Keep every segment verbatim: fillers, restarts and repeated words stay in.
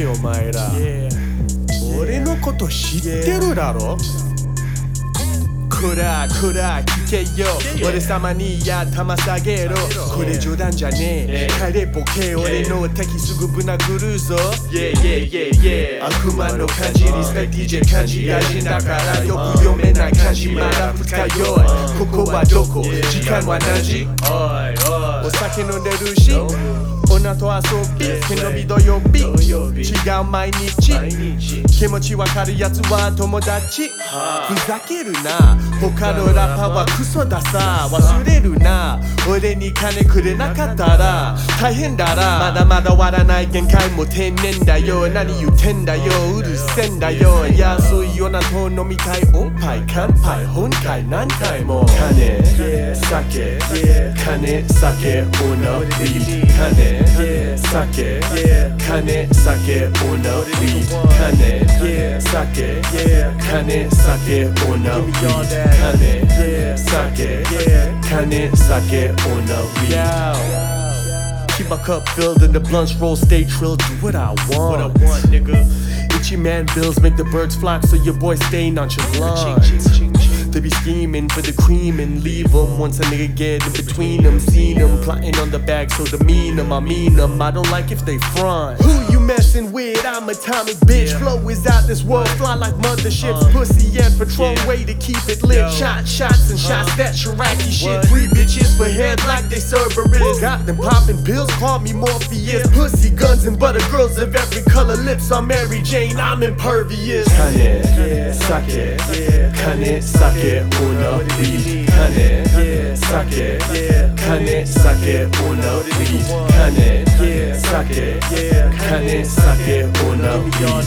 お前ら、俺のこと知ってるだろ。こらこら聞けよ、俺様に頭下げろ。これ冗談じゃねえ、帰れボケ、俺の敵すぐぶなぐるぞ。悪魔の漢字リスペクト ディージェー 漢字野人だからよく読めない漢字まだ二日酔い。ここはどこ、時間は何時。お酒飲んでるし女と遊び、毛伸び土曜日違う毎日。気持ちわかるやつは友達。ふざけるな、他のラッパーはクソださ。忘れるな、俺に金くれなかったら大変だら。まだまだ終わらない限界も天然だよ。何言ってんだよ、うるせんだよ。安いよなと飲みたいおっぱい乾杯本会何回も。金酒金酒女ビー金酒金酒女ビー金酒金酒女ビー金酒金酒女ビー。Keep my cup filled and the blunts roll, stay trilled, do what I want. What I want, nigga. Itchy man bills make the birds flock, so your boy stay nonchalant. They be scheming for the cream and leave them. Once a nigga get in between them, seen them plotting on the bag, so demean them, I mean them. I don't like if they front. Who you messing with? I'm atomic, bitch. Flow is out this world, fly like motherships. Pussy and patrol, way to keep it lit. Shot shots and shots, that Shiraki shit. Three bitches for head like they Cerberus. Got them popping pills, call me Morpheus. Pussy guns and butter girls of every color. Lips on Mary Jane, I'm impervious. Kane, sake, kane, sake. Una beat, kane, sake, kane, sake, una beat, kane, sake, kane, sake, una beat,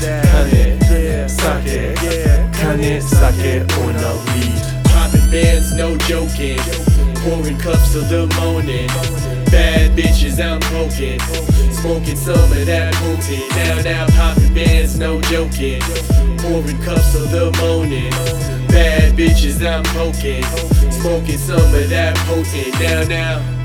kane, sake, kane, sake, una beat. Popping bands, no joking. Pouring cups till the morning. Bad bitches I'm poking. Smoking some of that potent. Now, now popping bands, no joking. Pouring cups till the morning. Bad bitches I'm poking. Smoking some of that potent. Now, now